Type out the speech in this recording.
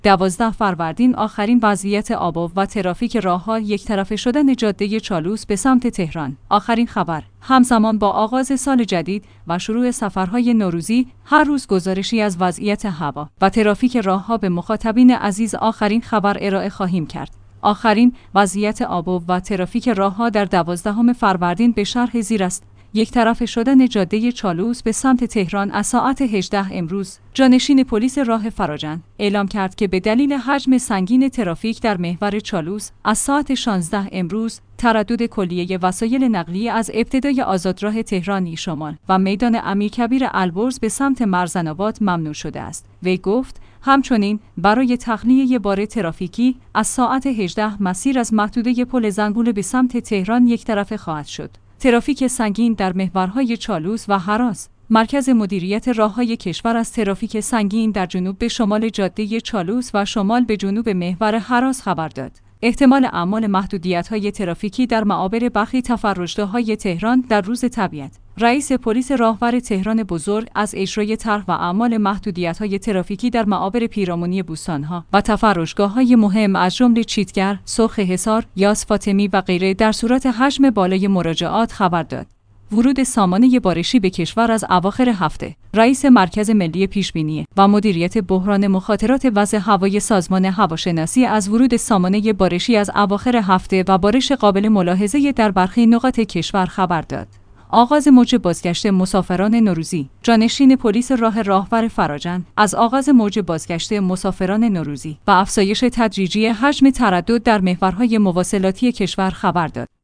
12 فروردین آخرین وضعیت آب و ترافیک راه‌ها یک طرفه شدن جاده چالوس به سمت تهران. آخرین خبر. همزمان با آغاز سال جدید و شروع سفرهای نوروزی، هر روز گزارشی از وضعیت هوا و ترافیک راه‌ها به مخاطبین عزیز آخرین خبر ارائه خواهیم کرد. آخرین وضعیت آب و ترافیک راه‌ها در 12 فروردین به شرح زیر است. یک طرفه شدن جاده چالوس به سمت تهران از ساعت 18 امروز، جانشین پلیس راه فراجن اعلام کرد که به دلیل حجم سنگین ترافیک در محور چالوس از ساعت 16 امروز تردد کلیه وسایل نقلیه از ابتدای آزادراه تهرانی شمال و میدان امیرکبیر البرز به سمت مرزن‌آباد ممنوع شده است. وی گفت همچنین برای تخلیه بار ترافیکی از ساعت 18 مسیر از محدوده پل زنگوله به سمت تهران یک طرفه خواهد شد. ترافیک سنگین در محورهای چالوس و هراس. مرکز مدیریت راه‌های کشور از ترافیک سنگین در جنوب به شمال جاده چالوس و شمال به جنوب محور هراس خبر داد. احتمال اعمال محدودیت‌های ترافیکی در معابر برخی تفرجده‌های تهران در روز طبیعت. رئیس پلیس راهور تهران بزرگ از اجرای طرح و اعمال محدودیت‌های ترافیکی در معابر پیرامونی بوستان‌ها و تفرجگاه‌های مهم از جمله چیتگر، سرخ حصار، یاس فاطمی و غیره در صورت حجم بالای مراجعات خبر داد. ورود سامانه بارشی به کشور از اواخر هفته. رئیس مرکز ملی پیشبینی و مدیریت بحران مخاطرات وضع هوایی سازمان هواشناسی از ورود سامانه بارشی از اواخر هفته و بارش قابل ملاحظه در برخی نقاط کشور خبر داد. آغاز موج بازگشت مسافران نوروزی. جانشین پلیس راهور فراجن از آغاز موج بازگشت مسافران نوروزی و افزایش تدریجی حجم تردد در محورهای مواصلاتی کشور خبر داد.